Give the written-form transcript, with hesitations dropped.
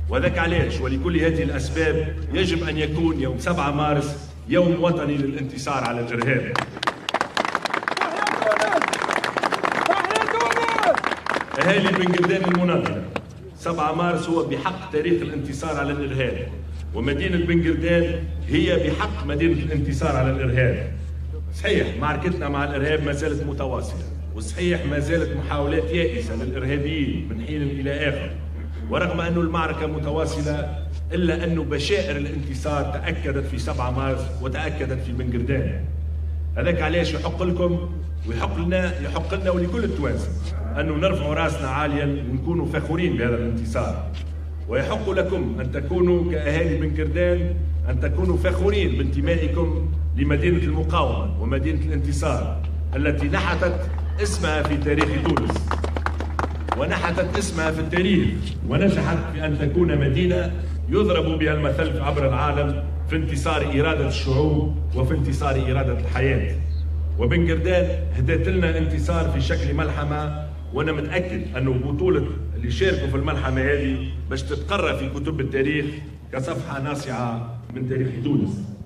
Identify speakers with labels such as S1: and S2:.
S1: وذاك علاش ولكل هذه الأسباب يجب أن يكون يوم 7 مارس يوم وطني للانتصار على الإرهاب. أهالي بن قردان المناضلة، 7 مارس هو بحق تاريخ الانتصار على الإرهاب، ومدينة بن قردان هي بحق مدينة الانتصار على الإرهاب. صحيح معركتنا مع الإرهاب ما زالت متواصلة، وصحيح ما زالت محاولات يائسة للإرهابيين من حين إلى آخر، ورغم أن المعركة متواصلة إلا أن بشائر الانتصار تأكدت في 7 مارس وتأكدت في بن قردان. هذاك علاش يحق لكم ويحق لنا ولكل التوانسة أنه نرفع راسنا عاليا ونكونوا فخورين بهذا الانتصار، ويحق لكم أن تكونوا كأهالي بن قردان أن تكونوا فخورين بانتمائكم لمدينة المقاومة ومدينة الانتصار التي نحتت اسمها في تاريخ تونس ونحتت اسمها في التاريخ، ونجحت في أن تكون مدينة يضرب بها المثل عبر العالم في انتصار إرادة الشعوب وفي انتصار إرادة الحياة. وبن قردان هدت لنا انتصار في شكل ملحمة، وأنا متأكد أنه بطولة اللي شاركوا في الملحمة هذه باش تتقرأ في كتب التاريخ كصفحة ناصعة من تاريخ تونس.